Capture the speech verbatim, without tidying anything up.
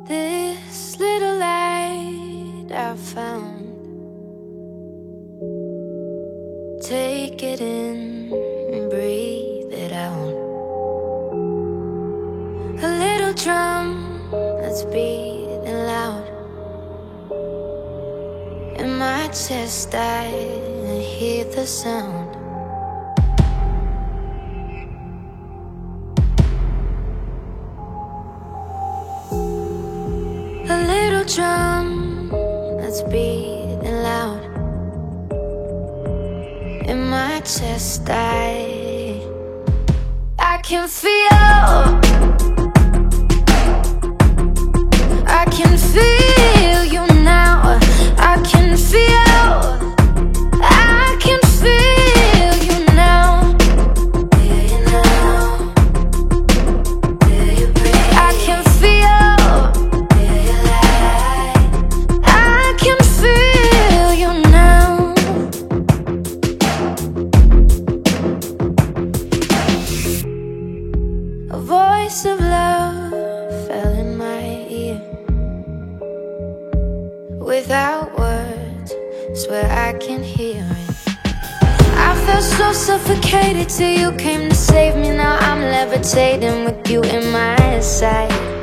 This little light I found, take it in and breathe it out. A little drum that's beating loud in my chest, I hear the sound. A little drum that's beating loud in my chest, I I can feel, I can feel you now. I can feel, I can feel you now. Feel you now. Feel you breathe. I can feel, feel your light. I can feel you now. A voice of love fell in my ear. Without words, swear I can hear it. I felt so suffocated till you came to save me. Now I'm levitating with you in my sight.